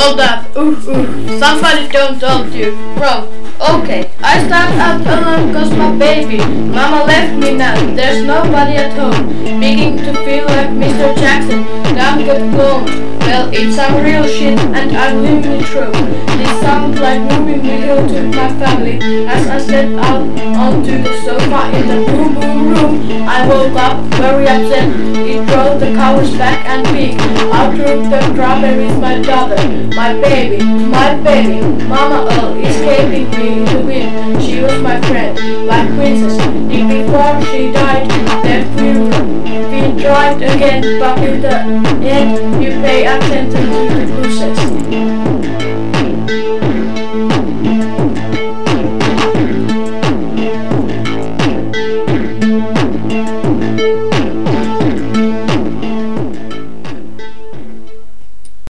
Hold up. Somebody don't told you. Wrong. Okay, I stepped up alone cause my baby mama left me now. There's nobody at home. Beginning to feel like Mr. Jackson. Now I'm got blown. Well, it's some real shit and I'm living it through. This sounds like moving me here to my family. As I stepped out onto the sofa in the boom room, I woke up very upset. It drove the covers back and peeked out through the strawberries. My daughter, my baby, Mama Earl escaping me in the wind. She was my friend, like princess. Before she died, then we tried again, but in the end, you pay attention to